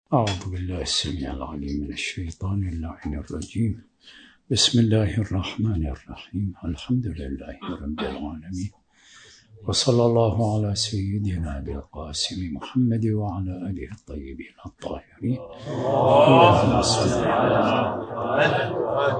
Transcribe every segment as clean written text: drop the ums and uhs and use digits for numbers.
أعوذ بالله السميع العليم من الشيطان اللعين الرجيم. بسم الله الرحمن الرحيم. الحمد لله رب العالمين، وصلى الله على سيدنا أبي القاسم محمد وعلى آله الطيبين الطاهرين. اللهم صل على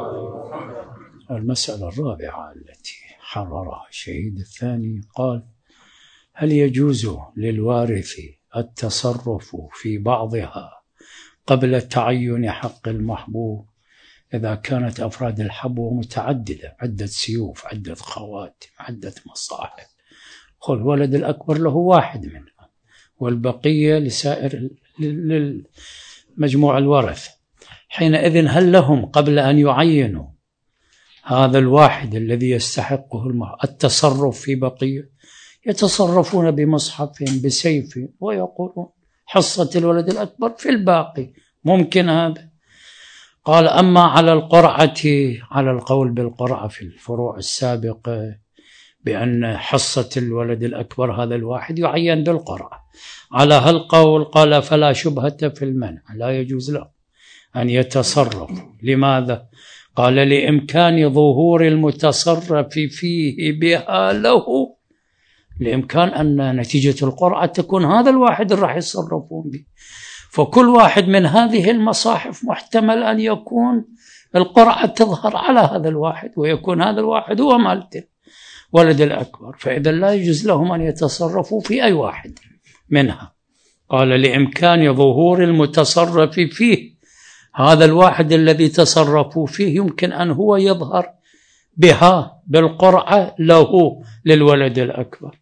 المسألة الرابعة التي حررها الشهيد الثاني، قال: هل يجوز للوارث التصرف في بعضها قبل تعين حق المحبوب إذا كانت أفراد الحبو متعددة، عدة سيوف، عدة خواتم، عدة مصاحف؟ قل الولد الأكبر له واحد منها والبقية لسائر للمجموع الورث. حينئذ هل لهم قبل أن يعينوا هذا الواحد الذي يستحقه التصرف في بقية؟ يتصرفون بمصحف بسيف ويقولون حصة الولد الأكبر في الباقي، ممكن هذا. قال: أما على القرعة، على القول بالقرعة في الفروع السابقة بأن حصة الولد الأكبر هذا الواحد يعين بالقرعة، على هالقول قال: فلا شبهة في المنع، لا يجوز له أن يتصرف. لماذا؟ قال: لإمكان ظهور المتصرف فيه بها له، لإمكان أن نتيجة القرعة تكون هذا الواحد اللي راح يتصرفون به، فكل واحد من هذه المصاحف محتمل أن يكون القرعة تظهر على هذا الواحد، ويكون هذا الواحد هو مالته ولد الأكبر، فإذا لا يجوز لهم أن يتصرفوا في أي واحد منها. قال: لإمكان ظهور المتصرف فيه، هذا الواحد الذي تصرفوا فيه يمكن أن هو يظهر بها بالقرعة له للولد الأكبر،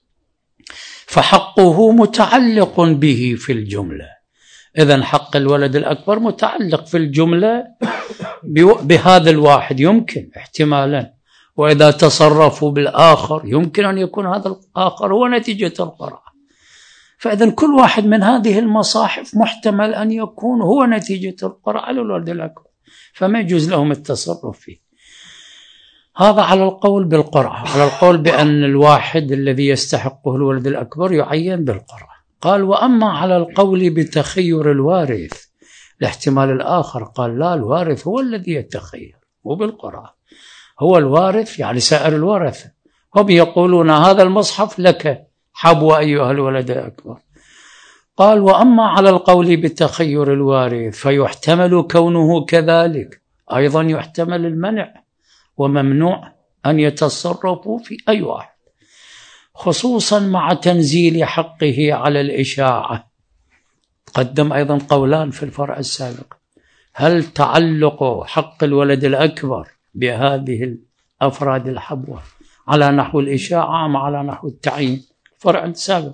فحقه متعلق به في الجملة. إذن حق الولد الأكبر متعلق في الجملة بهذا الواحد يمكن احتمالا، وإذا تصرفوا بالآخر يمكن أن يكون هذا الآخر هو نتيجة القرعة. فإذن كل واحد من هذه المصاحف محتمل أن يكون هو نتيجة القرعة للولد الأكبر، فما يجوز لهم التصرف فيه. هذا على القول بالقرعة، على القول بأن الواحد الذي يستحقه الولد الأكبر يعين بالقرعة. قال: وأما على القول بتخير الوارث، الاحتمال الآخر، قال: لا، الوارث هو الذي يتخير وبالقرعة، هو الوارث يعني سائر الورثة هم يقولون هذا المصحف لك حبو أيها الولد الأكبر. قال: وأما على القول بتخير الوارث فيحتمل كونه كذلك، أيضا يحتمل المنع وممنوع أن يتصرفوا في أي واحد، خصوصا مع تنزيل حقه على الإشاعة. قدم أيضا قولان في الفرع السابق: هل تعلق حق الولد الأكبر بهذه الأفراد الحبوة على نحو الإشاعة أم على نحو التعيين؟ الفرع السابق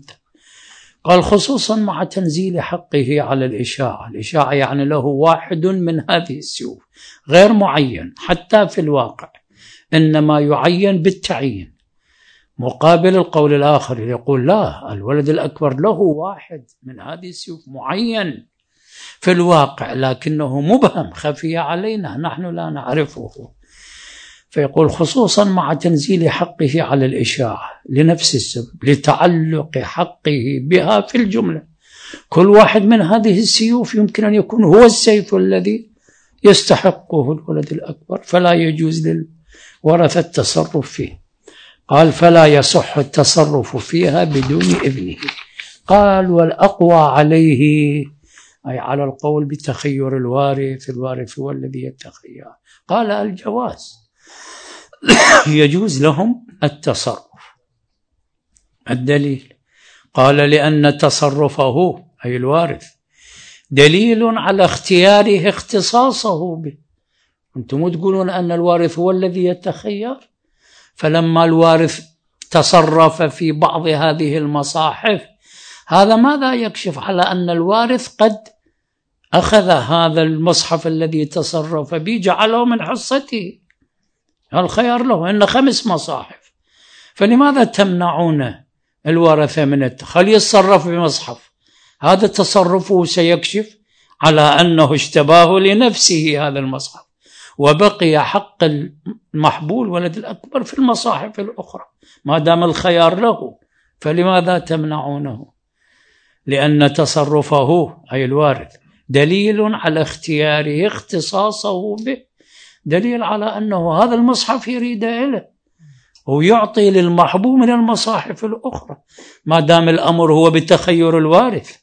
قال: خصوصا مع تنزيل حقه على الإشاعة. الإشاعة يعني له واحد من هذه السيوف غير معين حتى في الواقع، إنما يعين بالتعيين، مقابل القول الآخر يقول لا، الولد الأكبر له واحد من هذه السيوف معين في الواقع لكنه مبهم خفي علينا، نحن لا نعرفه. فيقول: خصوصا مع تنزيل حقه على الإشاعة لنفس السبب، لتعلق حقه بها في الجملة. كل واحد من هذه السيوف يمكن أن يكون هو السيف الذي يستحقه الولد الأكبر، فلا يجوز للورثة التصرف فيه. قال: فلا يصح التصرف فيها بدون إذنه. قال: والأقوى عليه، أي على القول بتخير الوارث، الوارث هو الذي يتخير، قال: الجواز، يجوز لهم التصرف. الدليل؟ قال: لأن تصرفه أي الوارث دليل على اختياره اختصاصه به. أنتم تقولون أن الوارث هو الذي يتخير، فلما الوارث تصرف في بعض هذه المصاحف، هذا ماذا يكشف؟ على أن الوارث قد أخذ هذا المصحف الذي تصرف به جعله من حصته، الخيار له إن 5 مصاحف، فلماذا تمنعون الورثة من خلي يتصرف بمصحف؟ هذا تصرفه سيكشف على أنه اشتباه لنفسه هذا المصحف، وبقي حق المحبول ولد الأكبر في المصاحف الأخرى، ما دام الخيار له، فلماذا تمنعونه؟ لأن تصرفه أي الوارث دليل على اختياره اختصاصه به، دليل على أنه هذا المصحف يريد إله ويعطي للمحبوب من المصاحف الأخرى، ما دام الأمر هو بتخير الوارث.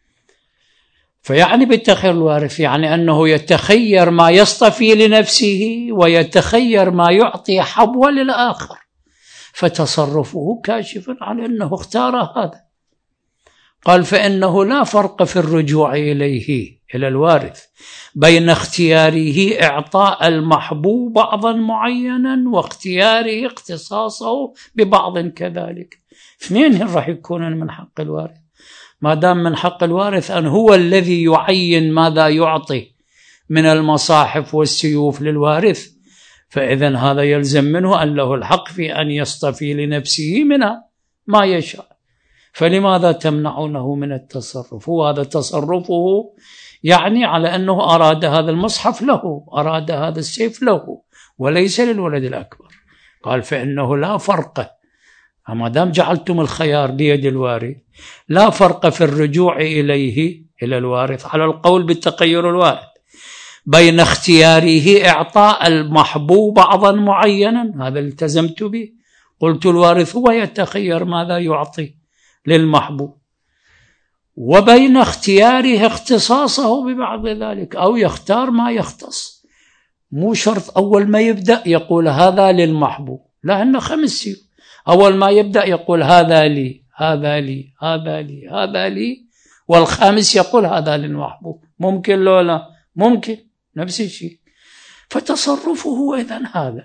فيعني بالتخير الوارث يعني أنه يتخير ما يصطفي لنفسه ويتخير ما يعطي حبوة للآخر، فتصرفه كاشف على أنه اختار هذا. قال فإنه لا فرق في الرجوع إليه إلى الوارث بين اختياره إعطاء المحبوب بعضا معينا واختياره اختصاصه ببعض كذلك. اثنين راح يكونون من حق الوارث، ما دام من حق الوارث أن هو الذي يعين ماذا يعطي من المصاحف والسيوف للوارث، فإذن هذا يلزم منه أن له الحق في أن يصطفي لنفسه منها ما يشاء. فلماذا تمنعونه من التصرف؟ وهذا تصرفه يعني على أنه أراد هذا المصحف له، أراد هذا السيف له وليس للولد الأكبر. قال فإنه لا فرق، ما دام جعلتم الخيار بيد الوارث لا فرق في الرجوع إليه إلى الوارث على القول بالتغير الوارث بين اختياره إعطاء المحبوب بعضا معينا، هذا التزمت به، قلت الوارث هو يتخير ماذا يعطي للمحبوب، وبين اختياره اختصاصه ببعض ذلك، أو يختار ما يختص. مو شرط أول ما يبدأ يقول هذا للمحبوب، لأنه 5 أول ما يبدأ يقول هذا لي هذا لي هذا لي هذا لي، والخامس يقول هذا للمحبوب. ممكن لو لا ممكن نفس الشيء. فتصرفه إذن هذا.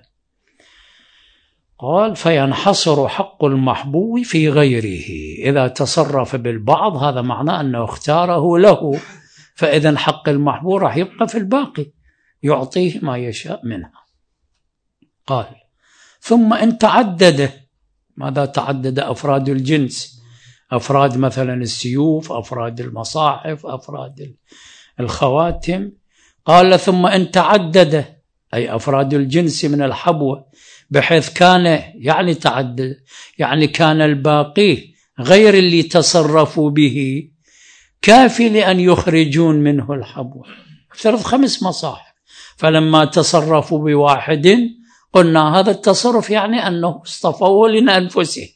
قال فينحصر حق المحبوب في غيره إذا تصرف بالبعض، هذا معناه أنه اختاره له، فإذن حق المحبوب راح يبقى في الباقي يعطيه ما يشاء منها. قال ثم إن تعدد، ماذا تعدد؟ أفراد الجنس، أفراد مثلا السيوف، أفراد المصاحف، أفراد الخواتم. قال ثم إن تعدد أي أفراد الجنس من الحبوة بحيث كان يعني تعدد يعني كان الباقي غير اللي تصرفوا به كافي لأن يخرجون منه الحبوة. افترض 5 مصاحف، فلما تصرفوا بواحد قلنا هذا التصرف يعني أنه اصطفوه لأنفسه،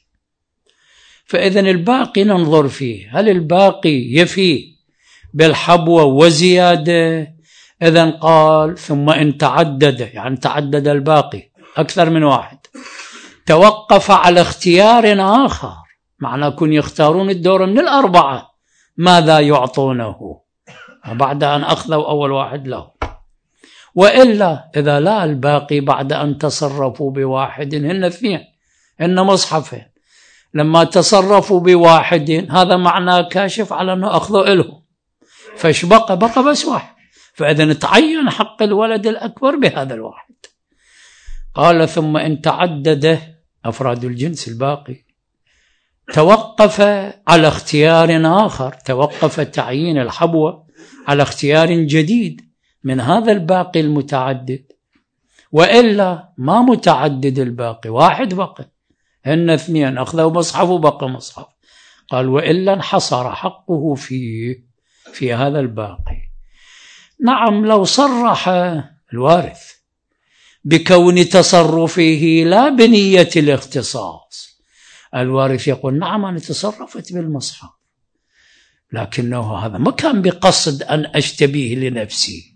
فإذن الباقي ننظر فيه هل الباقي يفي بالحبوة وزيادة. إذن قال ثم إن تعدد يعني تعدد الباقي أكثر من واحد، توقف على اختيار آخر، معناه كن يختارون الدور من 4 ماذا يعطونه بعد أن أخذوا أول واحد له. وإلا إذا لا الباقي بعد أن تصرفوا بواحد، هن 2 هن مصحفين، لما تصرفوا بواحد هذا معناه كاشف على أنه أخذوا إلهم، فايش بقى بس واحد، فإذا تعين حق الولد الأكبر بهذا الواحد. قال ثم إن تعدد أفراد الجنس الباقي توقف على اختيار آخر، توقف تعيين الحبوة على اختيار جديد من هذا الباقي المتعدد. وإلا ما متعدد الباقي، واحد بقى، هن 2 أخذوا مصحف وبقى مصحف. قال وإلا انحصر حقه في هذا الباقي. نعم لو صرح الوارث بكون تصرفه لا بنية الاختصاص، الوارث يقول نعم أنا تصرفت بالمصحف لكنه هذا ما كان بقصد أن أشتبيه لنفسي.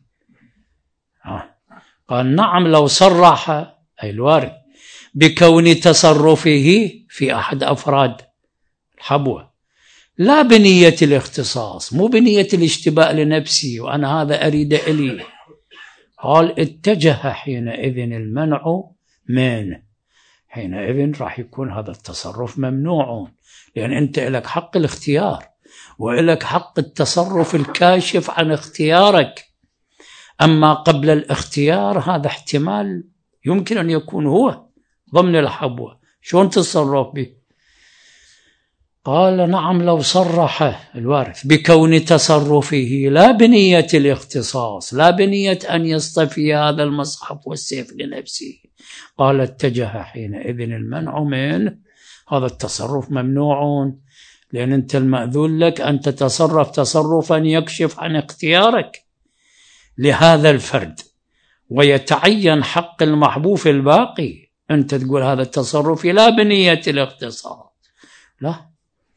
قال نعم لو صرح أي الوارث بكون تصرفه في أحد أفراد الحبوة لا بنية الاختصاص، مو بنية الاشتباء لنفسي وأنا هذا أريد إلي، قال اتجه حينئذ المنع منه، حينئذ راح يكون هذا التصرف ممنوع، لأن أنت لك حق الاختيار ولك حق التصرف الكاشف عن اختيارك. أما قبل الاختيار هذا احتمال يمكن أن يكون هو ضمن الحبوة، شلون تتصرف به؟ قال نعم لو صرح الوارث بكون تصرفه لا بنية الاختصاص، لا بنية أن يصطفي هذا المصحف والسيف لنفسه، قال اتجه حينئذ المنع منه، هذا التصرف ممنوع، لأن أنت المأذون لك أن تتصرف تصرفا يكشف عن اختيارك لهذا الفرد، ويتعين حق المحبوب الباقي. أنت تقول هذا التصرف لا بنية الاختصاص، لا.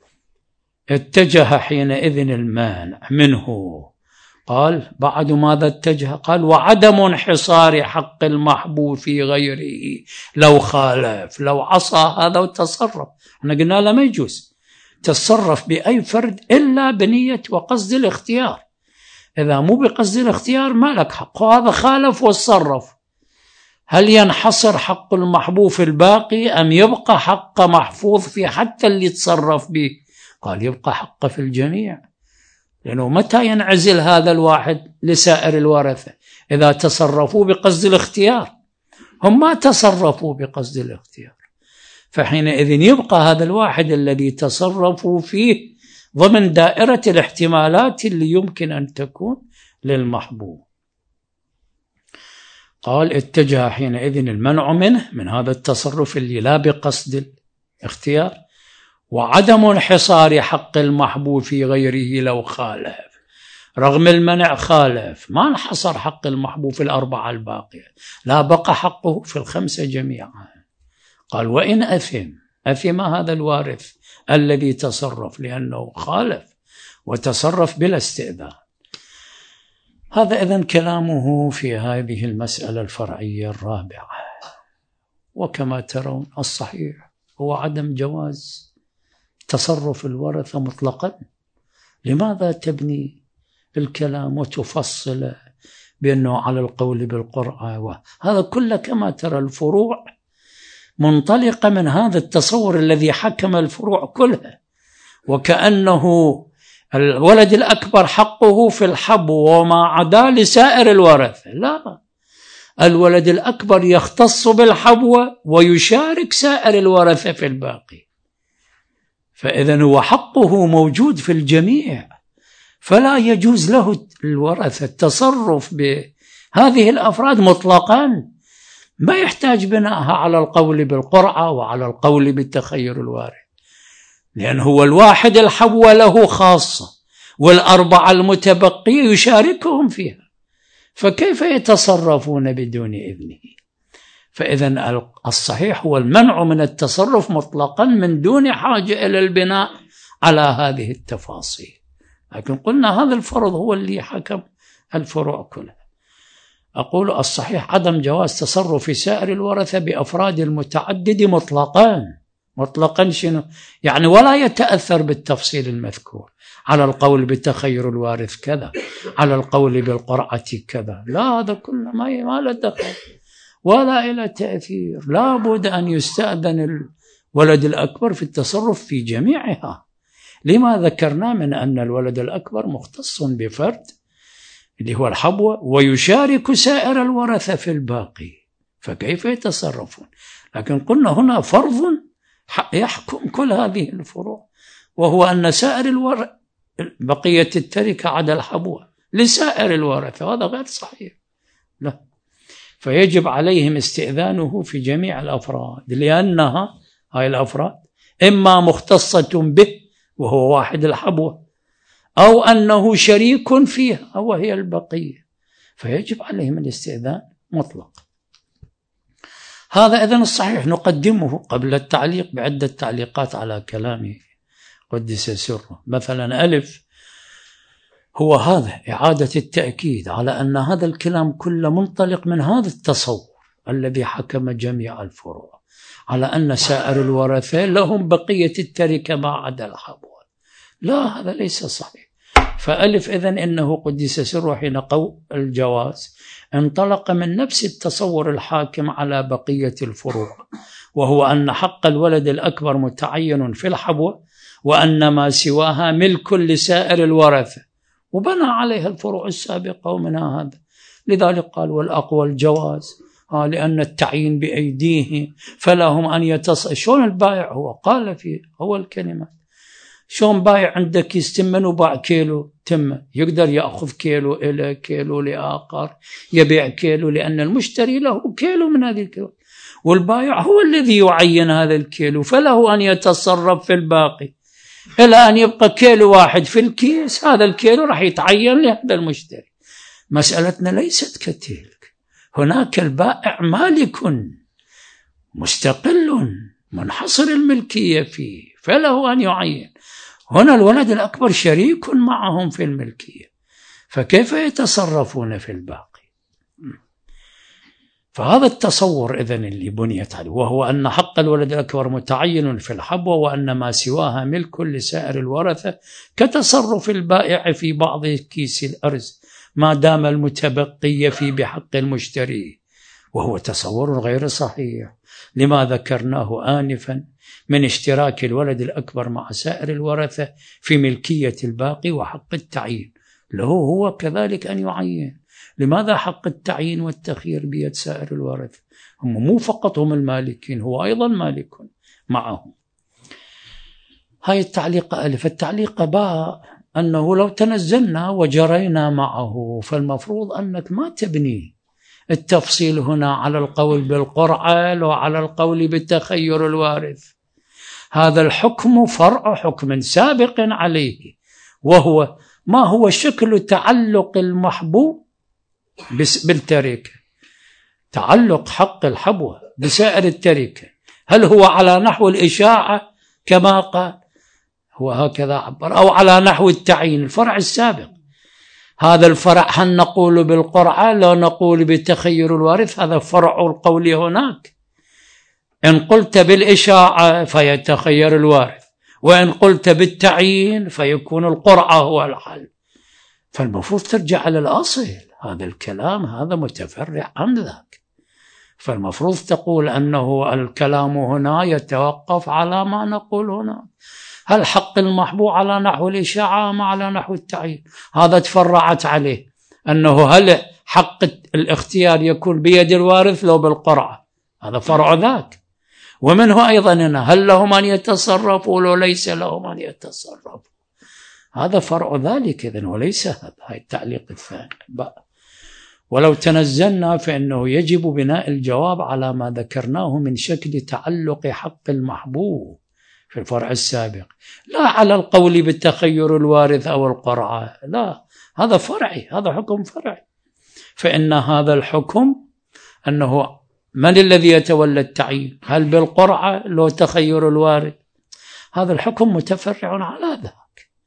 اتجه حينئذ المانع منه. قال بعد ماذا اتجه؟ قال وعدم انحصار حق المحبوب في غيره لو خالف، لو عصى هذا وتصرف. احنا قلنا له ما يجوز تصرف بأي فرد إلا بنية وقصد الاختيار. إذا مو بقصد الاختيار ما لك حق، وهذا خالف وتصرف. هل ينحصر حق المحبوب في الباقي أم يبقى حق محفوظ في حتى اللي تصرف به؟ قال يبقى حق في الجميع، لأنه متى ينعزل هذا الواحد لسائر الورثة؟ إذا تصرفوا بقصد الاختيار. هم ما تصرفوا بقصد الاختيار، فحينئذ يبقى هذا الواحد الذي تصرفوا فيه ضمن دائرة الاحتمالات اللي يمكن أن تكون للمحبوب. قال اتجه حينئذ المنع منه، من هذا التصرف اللي لا بقصد الاختيار، وعدم انحصار حق المحبوب في غيره لو خالف. رغم المنع خالف، ما انحصر حق المحبوب في الأربعة الباقية، لا بقى حقه في الخمسة جميعا. قال وإن أثم هذا الوارث الذي تصرف لأنه خالف وتصرف بلا استئذان. هذا إذن كلامه في هذه المسألة الفرعية الرابعة. وكما ترون الصحيح هو عدم جواز تصرف الورثة مطلقا. لماذا تبني الكلام وتفصل بأنه على القول بالقرعة؟ هذا كله كما ترى الفروع منطلقة من هذا التصور الذي حكم الفروع كلها، وكأنه الولد الأكبر حقه في الحبو وما عدا لسائر الورثة. لا، الولد الأكبر يختص بالحبوة ويشارك سائر الورثة في الباقي، فإذن هو حقه موجود في الجميع، فلا يجوز له الورثة التصرف بهذه الأفراد مطلقا، ما يحتاج بناءها على القول بالقرعة وعلى القول بالتخير الوارث، لأن هو الواحد الحبوة له خاصة والأربعة المتبقية يشاركهم فيها، فكيف يتصرفون بدون إذنه؟ فإذن الصحيح هو المنع من التصرف مطلقا من دون حاجة إلى البناء على هذه التفاصيل. لكن قلنا هذا الفرض هو اللي حكم الفروع كلها. أقول الصحيح عدم جواز تصرف سائر الورثة بأفراد المتعدد مطلقا شنو؟ يعني ولا يتأثر بالتفصيل المذكور، على القول بتخير الوارث كذا، على القول بالقرعة كذا، لا، هذا كله ما له دخل ولا إلى تأثير. لا بد أن يستأذن الولد الأكبر في التصرف في جميعها. لما ذكرنا من أن الولد الأكبر مختص بفرد اللي هو الحبوة ويشارك سائر الورثة في الباقي، فكيف يتصرفون؟ لكن قلنا هنا فرض يحكم كل هذه الفروع، وهو أن سائر بقية التركة عدا الحبوة لسائر الورثة، هذا غير صحيح. لا، فيجب عليهم استئذانه في جميع الأفراد، لأنها هاي الأفراد إما مختصة به وهو واحد الحبوة، أو أنه شريك فيها وهي البقية، فيجب عليهم الاستئذان مطلق. هذا إذن الصحيح نقدمه قبل التعليق بعدة تعليقات على كلامه قدس سره. مثلا ألف هو هذا إعادة التأكيد على أن هذا الكلام كله منطلق من هذا التصور الذي حكم جميع الفروع على أن سائر الورثة لهم بقية التركة ما عدا الحبوة. لا، هذا ليس صحيح. فألف إذن إنه قدس سره حين قول الجواز انطلق من نفس التصور الحاكم على بقية الفروع، وهو أن حق الولد الأكبر متعين في الحبوة، وأن ما سواها ملك لسائر الورثة، وبنى عليها الفروع السابقة ومنها هذا. لذلك قال والأقوى الجواز، لأن التعيين بأيديه فلهم أن يتصل. شون البائع هو قال فيه هو الكلمة، شون بايع عندك يستمن وباع كيلو تم، يقدر يأخذ كيلو إلى كيلو لآخر، يبيع كيلو لأن المشتري له كيلو من هذه الكيلو، والبائع هو الذي يعين هذا الكيلو، فله أن يتصرف في الباقي. إلى أن يبقى كيلو واحد في الكيس، هذا الكيلو راح يتعين لهذا المشتري. مسألتنا ليست كتلك، هناك البائع مالك مستقل منحصر الملكية فيه، فله أن يعين. هنا الولد الأكبر شريك معهم في الملكية، فكيف يتصرفون في الباقي؟ فهذا التصور إذن اللي بنيت عليه، وهو أن حق الولد الأكبر متعين في الحبوة، وأن ما سواها ملك لسائر الورثة، كتصرف البائع في بعض كيس الأرز ما دام المتبقي في بحق المشتري، وهو تصور غير صحيح لما ذكرناه آنفا من اشتراك الولد الأكبر مع سائر الورثة في ملكية الباقي وحق التعيين له هو كذلك أن يعين. لماذا حق التعيين والتخيير بيد سائر الورثة؟ هم مو فقط هم المالكين، هو أيضا مالك معهم. هاي التعليق ألف. التعليق باء أنه لو تنزلنا وجرينا معه، فالمفروض أنك ما تبني التفصيل هنا على القول بالقرعة وعلى القول بالتخير الوارث. هذا الحكم فرع حكم سابق عليه، وهو ما هو شكل تعلق المحبوب بالتركة، تعلق حق الحبوة بسائر التركة. هل هو على نحو الإشاعة كما قال، هو هكذا عبر، أو على نحو التعيين الفرع السابق؟ هذا الفرع هل نقول بالقرعة لا نقول بتخير الوارث؟ هذا فرع القول هناك. إن قلت بالإشاعة فيتخير الوارث، وإن قلت بالتعيين فيكون القرعة هو الحل. فالمفروض ترجع على الأصل، هذا الكلام هذا متفرع عن ذاك. فالمفروض تقول أنه الكلام هنا يتوقف على ما نقول هنا، هل حق المحبوب على نحو الإشاعة أم على نحو التعيين؟ هذا تفرعت عليه أنه هل حق الاختيار يكون بيد الوارث لو بالقرعة، هذا فرع ذاك. ومنه أيضا هنا هل لهم أن يتصرفوا لو ليس لهم أن يتصرفوا، هذا فرع ذلك إذن، وليس هذا. هاي التعليق الثاني بقى. ولو تنزلنا فإنه يجب بناء الجواب على ما ذكرناه من شكل تعلق حق المحبوب في الفرع السابق، لا على القول بالتخير الوارث أو القرعة، لا، هذا فرعي، هذا حكم فرعي. فإن هذا الحكم أنه من الذي يتولى التعيين، هل بالقرعة لو تخير الوارث، هذا الحكم متفرع على ذاك.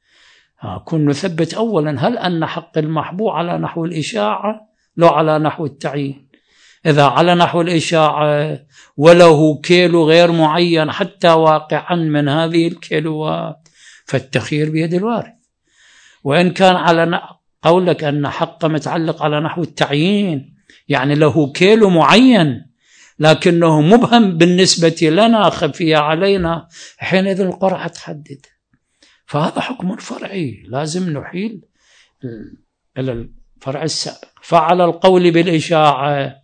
كن نثبت أولا هل أن حق المحبوب على نحو الإشاعة لو على نحو التعيين. إذا على نحو الإشاعة وله كيلو غير معين حتى واقعا من هذه الكيلوات، فالتخيير بيد الوارث. وإن كان على قولك أن حق متعلق على نحو التعيين، يعني له كيلو معين لكنه مبهم بالنسبة لنا، خفي علينا، حينئذ القرعة تحدد. فهذا حكم فرعي لازم نحيل إلى الفرع السابق. فعلى القول بالإشاعة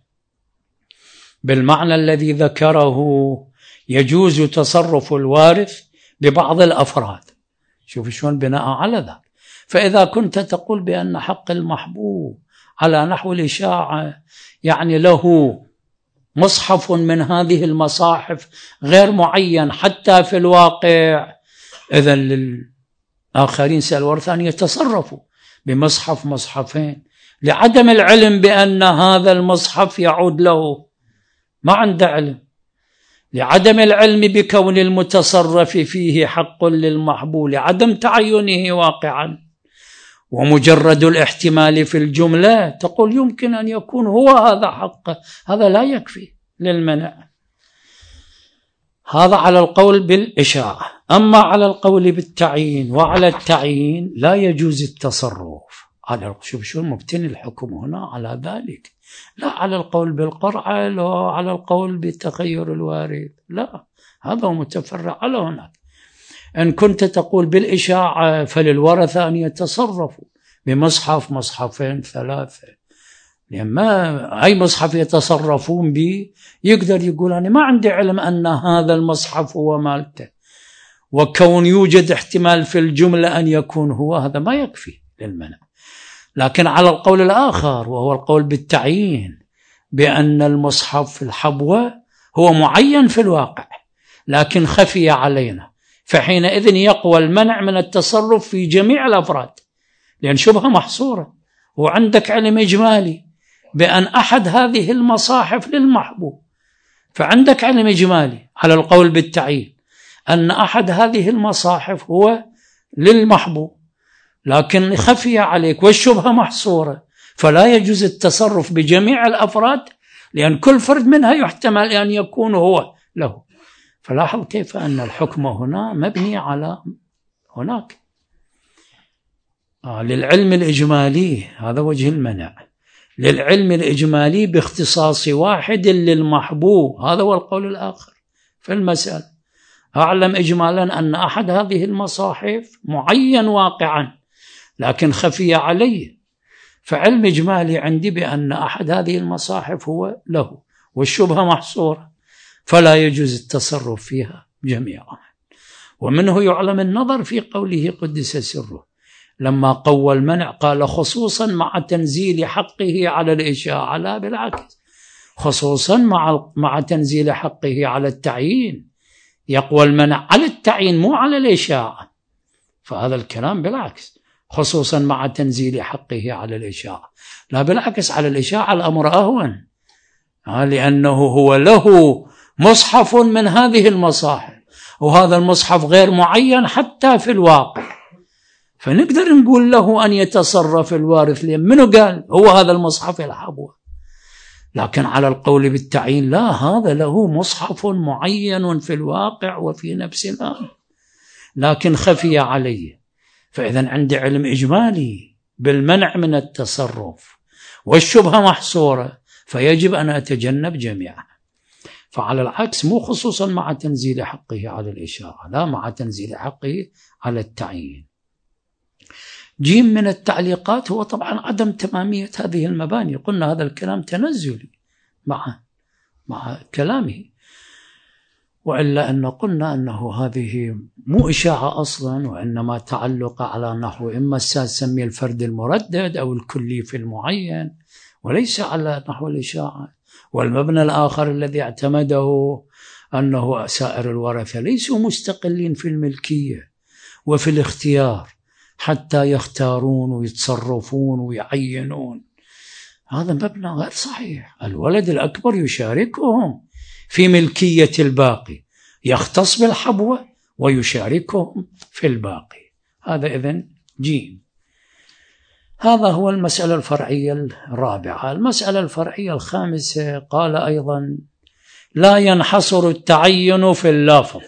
بالمعنى الذي ذكره يجوز تصرف الوارث ببعض الأفراد. شوف شلون بناء على ذلك. فإذا كنت تقول بأن حق المحبوب على نحو الإشاعة يعني له مصحف من هذه المصاحف غير معين حتى في الواقع، إذن للآخرين سأل الورثة أن يتصرفوا بمصحف مصحفين لعدم العلم بأن هذا المصحف يعود له، ما عنده علم، لعدم العلم بكون المتصرف فيه حق للمحبوب، لعدم تعينه واقعا. ومجرد الاحتمال في الجملة تقول يمكن أن يكون هو هذا حقه، هذا لا يكفي للمنع. هذا على القول بالإشاعة. أما على القول بالتعيين وعلى التعيين لا يجوز التصرف. على شوف شو مبتني الحكم هنا على ذلك، لا على القول بالقرعة، لا على القول بالتخير الوارث، لا، هذا متفرع على هناك. إن كنت تقول بالإشاعة فللورثة أن يتصرفوا بمصحف مصحفين ثلاثة، لما أي مصحف يتصرفون به يقدر يقول أنا ما عندي علم أن هذا المصحف هو مالته، وكون يوجد احتمال في الجملة أن يكون هو، هذا ما يكفي للمنع. لكن على القول الآخر وهو القول بالتعيين بأن المصحف في الحبوة هو معين في الواقع لكن خفي علينا، فحينئذ يقوى المنع من التصرف في جميع الأفراد، لأن شبهة محصورة. وعندك علم إجمالي بأن أحد هذه المصاحف للمحبوب، فعندك علم إجمالي على القول بالتعيين أن أحد هذه المصاحف هو للمحبوب، لكن خفي عليك والشبهة محصورة، فلا يجوز التصرف بجميع الأفراد، لأن كل فرد منها يحتمل أن يكون هو له. فلاحظ كيف أن الحكم هنا مبني على هناك للعلم الإجمالي، هذا وجه المنع، للعلم الإجمالي باختصاص واحد للمحبوب، هذا هو القول الآخر في المسألة. أعلم إجمالا أن أحد هذه المصاحف معين واقعا لكن خفي عليه، فعلم إجمالي عندي بأن أحد هذه المصاحف هو له والشبهة محصورة، فلا يجوز التصرف فيها جميعا. ومنه يعلم النظر في قوله قدس سره لما قوى المنع قال خصوصا مع تنزيل حقه على الإشاعة، لا بالعكس، خصوصا مع تنزيل حقه على التعيين، يقوى المنع على التعيين مو على الإشاعة، فهذا الكلام بالعكس، خصوصا مع تنزيل حقه على الإشاعة، لا بالعكس، على الإشاعة الأمر أهون، لأنه هو له مصحف من هذه المصاحف، وهذا المصحف غير معين حتى في الواقع، فنقدر نقول له أن يتصرف الوارث، منه قال هو هذا المصحف الحبوة، لكن على القول بالتعيين لا، هذا له مصحف معين في الواقع وفي نفس الآن لكن خفي عليه. فإذا عندي علم إجمالي بالمنع من التصرف والشبهة محصورة، فيجب أن أتجنب جميعا. فعلى العكس، مو خصوصا مع تنزيل حقه على الإشاعة، لا، مع تنزيل حقه على التعيين. جيم من التعليقات هو طبعا عدم تمامية هذه المباني، قلنا هذا الكلام تنزلي مع كلامه، وإلا أن قلنا أنه هذه مو إشاعة أصلا، وإنما تعلق على نحو إما سمي الفرد المردد أو الكلي في المعين، وليس على نحو الإشاعة. والمبنى الآخر الذي اعتمده أنه سائر الورثة ليسوا مستقلين في الملكية وفي الاختيار حتى يختارون ويتصرفون ويعينون، هذا مبنى غير صحيح. الولد الأكبر يشاركهم في ملكية الباقي، يختص بالحبوة ويشاركهم في الباقي، هذا إذن جيم. هذا هو المسألة الفرعية الرابعة. المسألة الفرعية الخامسة قال أيضا لا ينحصر التعين في اللفظ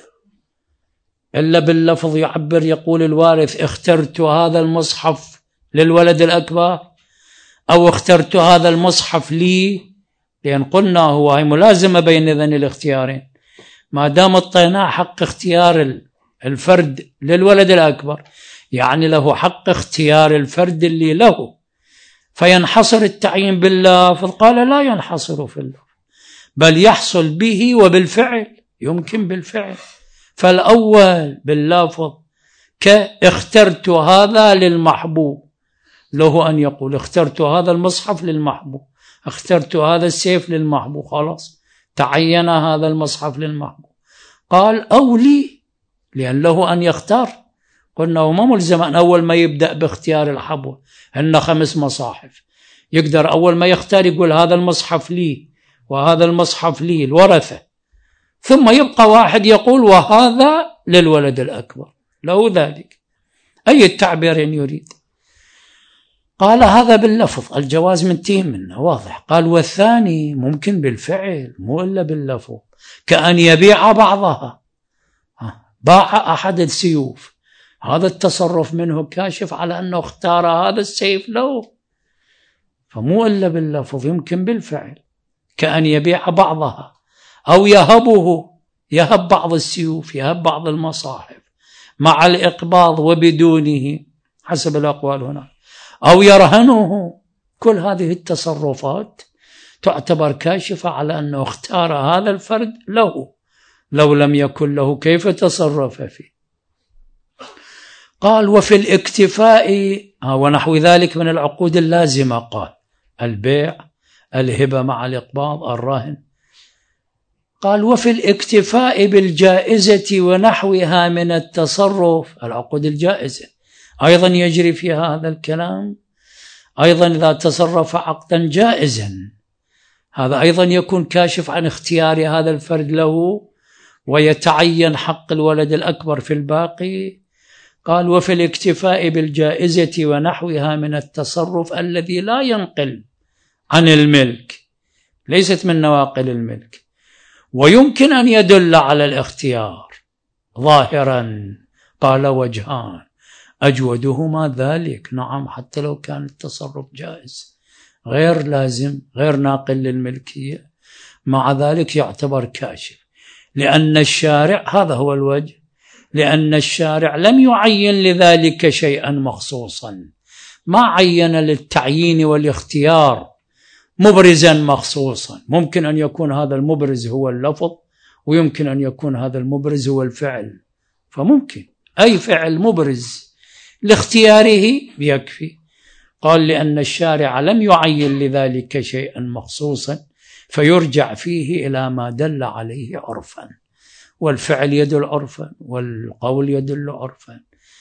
إلا باللفظ، يعبر يقول الوارث اخترت هذا المصحف للولد الأكبر أو اخترت هذا المصحف لي، لأن قلنا هو هي ملازمة بين إذن الاختيارين، ما دام اعطيناه حق اختيار الفرد للولد الأكبر يعني له حق اختيار الفرد اللي له، فينحصر التعيين باللفظ. قال لا ينحصر في اللفظ، بل يحصل به وبالفعل، يمكن بالفعل. فالأول باللفظ كاخترت هذا للمحبوب، له أن يقول اخترت هذا المصحف للمحبوب، اخترت هذا السيف للمحبوب، خلاص تعين هذا المصحف للمحبوب. قال أو لي، لأن له أن يختار، قلنا هو ما ملزم أن أول ما يبدأ باختيار الحبوة، هن 5 مصاحف، يقدر أول ما يختار يقول هذا المصحف لي وهذا المصحف لي الورثة، ثم يبقى واحد يقول وهذا للولد الأكبر، له ذلك، أي التعبيرين يريد. قال هذا باللفظ، الجواز منتهي منه واضح. قال والثاني ممكن بالفعل مو إلا باللفظ، كأن يبيع بعضها، باع أحد السيوف، هذا التصرف منه كاشف على أنه اختار هذا السيف له، فمو إلا باللفظ، يمكن بالفعل، كأن يبيع بعضها أو يهبه، يهب بعض السيوف، يهب بعض المصاحف مع الإقباض وبدونه حسب الأقوال هنا، أو يرهنه. كل هذه التصرفات تعتبر كاشفة على أنه اختار هذا الفرد له، لو لم يكن له كيف تصرف فيه. قال وفي الاكتفاء ونحو ذلك من العقود اللازمة، قال البيع، الهبة مع الإقباض، الرهن، قال وفي الاكتفاء بالجائزة ونحوها من التصرف، العقود الجائزة أيضا يجري فيها هذا الكلام، أيضا إذا تصرف عقدا جائزا هذا أيضا يكون كاشف عن اختيار هذا الفرد له ويتعين حق الولد الأكبر في الباقي. قال وفي الاكتفاء بالجائزة ونحوها من التصرف الذي لا ينقل عن الملك، ليست من نواقل الملك، ويمكن أن يدل على الاختيار ظاهرا. قال وجهان أجودهما ذلك، نعم حتى لو كان التصرف جائز غير لازم غير ناقل للملكية، مع ذلك يعتبر كاشف، لأن الشارع هذا هو الوجه، لأن الشارع لم يعين لذلك شيئا مخصوصا، ما عين للتعيين والاختيار مبرزا مخصوصا. ممكن أن يكون هذا المبرز هو اللفظ، ويمكن أن يكون هذا المبرز هو الفعل، فممكن أي فعل مبرز لاختياره يكفي. قال لأن الشارع لم يعين لذلك شيئا مخصوصا فيرجع فيه إلى ما دل عليه عرفا، والفعل يدل عرفا والقول يدل عرفا.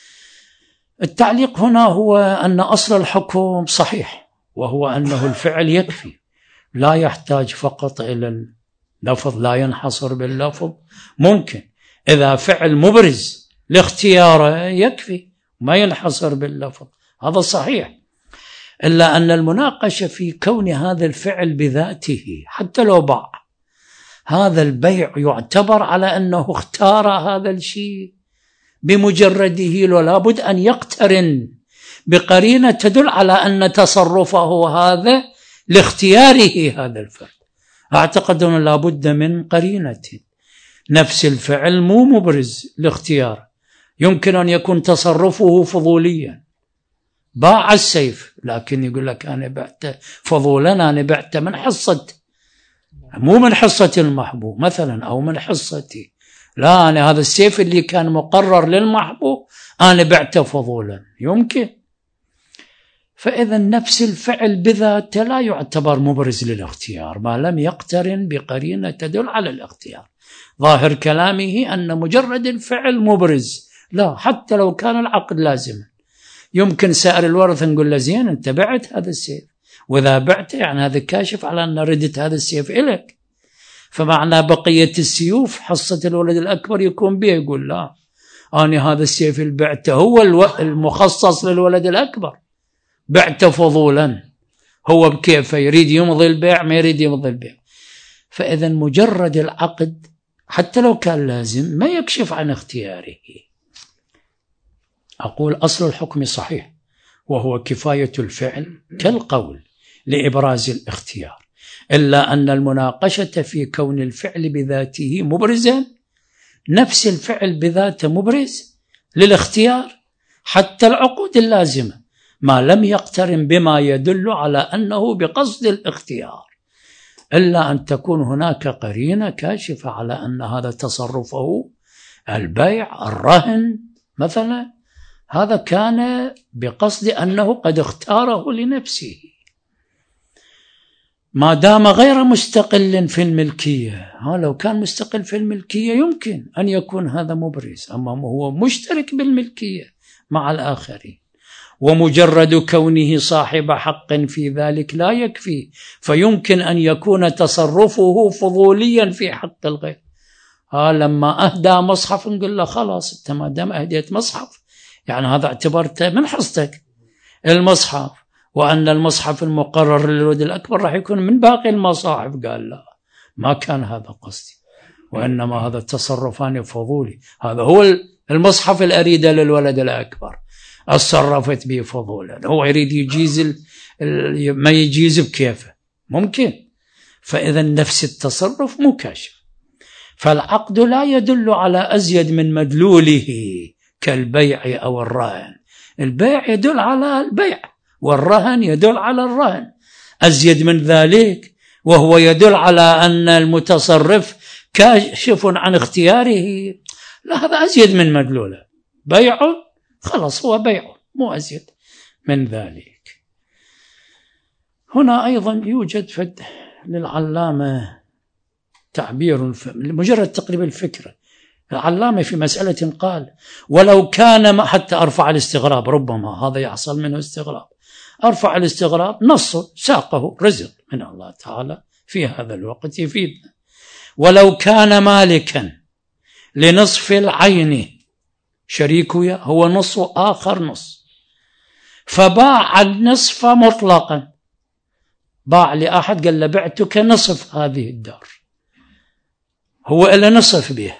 التعليق هنا هو أن أصل الحكم صحيح، وهو أنه الفعل يكفي، لا يحتاج فقط إلى اللفظ، لا ينحصر باللفظ، ممكن إذا فعل مبرز لاختياره يكفي ما ينحصر باللفظ، هذا صحيح. إلا أن المناقشة في كون هذا الفعل بذاته حتى لو باع، هذا البيع يعتبر على أنه اختار هذا الشيء بمجرده، ولا بد أن يقترن بقرينة تدل على أن تصرفه هذا لاختياره هذا الفرد. أعتقد أنه لا بد من قرينة. نفس الفعل مو مبرز لاختيار، يمكن أن يكون تصرفه فضوليا، باع السيف لكن يقول لك أنا بعت فضولا، أنا بعت من حصة، مو من حصة المحبوب مثلا أو من حصتي، لا أنا هذا السيف اللي كان مقرر للمحبوب أنا بعته فضولا، يمكن. فإذا نفس الفعل بذاته لا يعتبر مبرز للاختيار ما لم يقترن بقرينة تدل على الاختيار. ظاهر كلامه أن مجرد الفعل مبرز، لا حتى لو كان العقد لازما. يمكن سائر الورثة نقول له زين أنت بعت هذا السيف، وإذا بعته يعني هذا كاشف على أن ردت هذا السيف إليك، فمعنى بقية السيوف حصة الولد الأكبر يكون به، يقول لا أنا هذا السيف اللي بعته هو المخصص للولد الأكبر، بعته فضولا، هو بكيفه يريد يمضي البيع ما يريد يمضي البيع. فإذا مجرد العقد حتى لو كان لازم ما يكشف عن اختياره. أقول أصل الحكم صحيح، وهو كفاية الفعل كالقول لإبراز الاختيار، إلا أن المناقشة في كون الفعل بذاته مبرزا، نفس الفعل بذاته مبرز للاختيار حتى العقود اللازمة ما لم يقترن بما يدل على أنه بقصد الاختيار، إلا أن تكون هناك قرينة كاشفة على أن هذا تصرفه البيع الرهن مثلا هذا كان بقصد أنه قد اختاره لنفسه، ما دام غير مستقل في الملكية. لو كان مستقل في الملكية يمكن أن يكون هذا مبرز، أما هو مشترك بالملكية مع الآخرين، ومجرد كونه صاحب حق في ذلك لا يكفي، فيمكن أن يكون تصرفه فضوليا في حق الغير. لما أهدى مصحف نقول له خلاص أنت ما دام أهديت مصحف يعني هذا اعتبرته من حصتك المصحف، وأن المصحف المقرر للولد الأكبر راح يكون من باقي المصاحف. قال لا ما كان هذا قصدي، وإنما هذا التصرفان فضولي، هذا هو المصحف الأريدة للولد الأكبر اتصرفت به فضولا، هو يريد يجيز ما يجيز بكيفه ممكن. فإذا نفس التصرف مكاشف، فالعقد لا يدل على أزيد من مدلوله كالبيع أو الرهن. البيع يدل على البيع والرهن يدل على الرهن، أزيد من ذلك وهو يدل على أن المتصرف كاشف عن اختياره، لا هذا أزيد من مدلوله، بيع خلاص هو بيع مو أزيد من ذلك. هنا أيضا يوجد للعلامة تعبير مجرد تقريب الفكرة. العلامة في مسألة قال ولو كان حتى أرفع الاستغراب، ربما هذا يحصل منه استغراب، أرفع الاستغراب نص ساقه رزق من الله تعالى في هذا الوقت يفيدنا. ولو كان مالكا لنصف العين شريكه هو نص آخر نص، فباع النصف مطلقا، باع لأحد قال له بعتك نصف هذه الدار، هو إلى نصف به،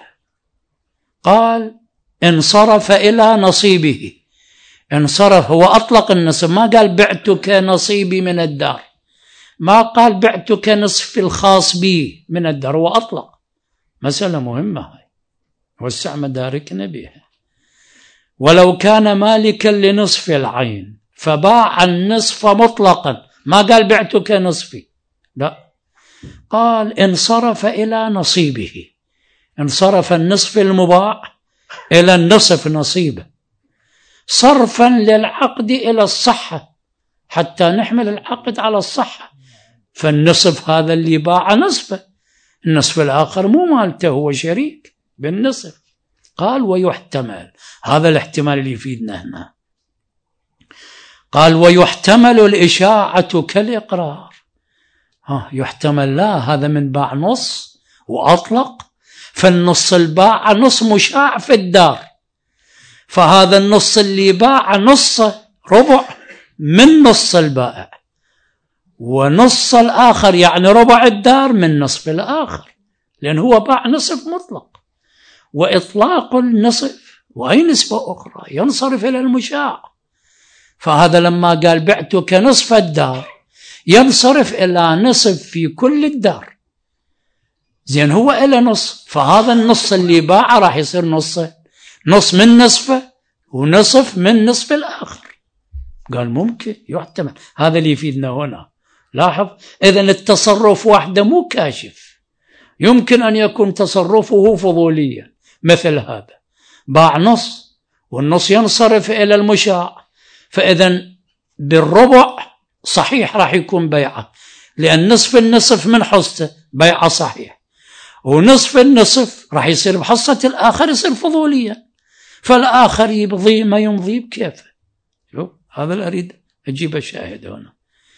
قال انصرف إلى نصيبه، انصرف هو أطلق النصف، ما قال بعتك نصيبي من الدار، ما قال بعتك نصف الخاص بي من الدار، هو أطلق. مسألة مهمة هاي وسع مداركنا بها. ولو كان مالكا لنصف العين فباع النصف مطلقا، ما قال بعتك نصفي، لا، قال انصرف إلى نصيبه، انصرف النصف المباع إلى النصف نصيبه، صرفا للعقد إلى الصحة، حتى نحمل العقد على الصحة. فالنصف هذا اللي باع نصفه، النصف الآخر مو مالته، هو شريك بالنصف. قال ويحتمل، هذا الاحتمال اللي يفيدنا هنا، قال ويحتمل الإشاعة كالإقرار. يحتمل، لا هذا من باع نص وأطلق، فالنص الباع نص مشاع في الدار، فهذا النص اللي باع نص ربع من نص البائع، ونص الآخر يعني ربع الدار من نصف الآخر، لأن هو باع نصف مطلق. وإطلاق النصف وأي نسبة أخرى ينصرف إلى المشاع، فهذا لما قال بعتك نصف الدار ينصرف إلى نصف في كل الدار، زين هو إلى نصف، فهذا النص اللي باع راح يصير نص من نصفه ونصف من نصف الآخر. قال ممكن يحتمل، هذا اللي يفيدنا هنا. لاحظ إذن التصرف وحده مو كاشف، يمكن أن يكون تصرفه فضوليا، مثل هذا باع نص والنص ينصرف إلى المشاع، فإذن بالربع صحيح راح يكون بيعه، لأن نصف النصف من حصته بيعه صحيح، ونصف النصف راح يصير بحصة الآخر يصير فضوليا، فالآخر يبضي ما يمضي بكيفه. هذا اللي أريد أجيب الشاهد هنا.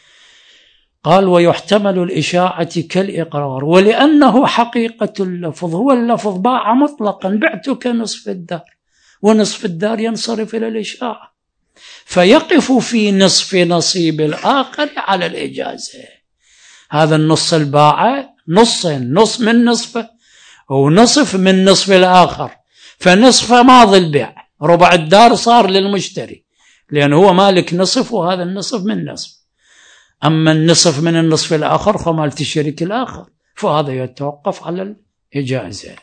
قال ويحتمل الإشاعة كالإقرار، ولأنه حقيقة اللفظ هو اللفظ باع مطلقا، بعتك نصف الدار، ونصف الدار ينصرف إلى الإشاعة، فيقف في نصف نصيب الآخر على الإجازة. هذا النص الباع نصين، نص من نصفه ونصف من نصف الآخر، فنصف ماضي البيع، ربع الدار صار للمشتري لأنه هو مالك نصف وهذا النصف من نصف، أما النصف من النصف الآخر فمالت الشريك الآخر، فهذا يتوقف على الإجازة.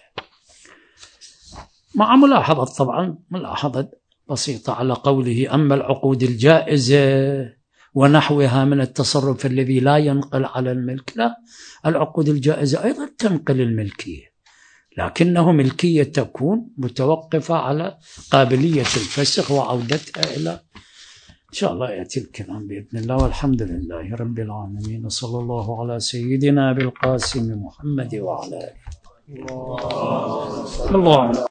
مع ملاحظة طبعا ملاحظة بسيطة على قوله أما العقود الجائزة ونحوها من التصرف الذي لا ينقل على الملك، لا، العقود الجائزة أيضا تنقل الملكية، لكنه ملكية تكون متوقفة على قابلية الفسخ وعودتها إلى، إن شاء الله يأتي الكلام بإذن الله. والحمد لله رب العالمين، صلى الله على سيدنا بالقاسم محمد وعلى آله. الله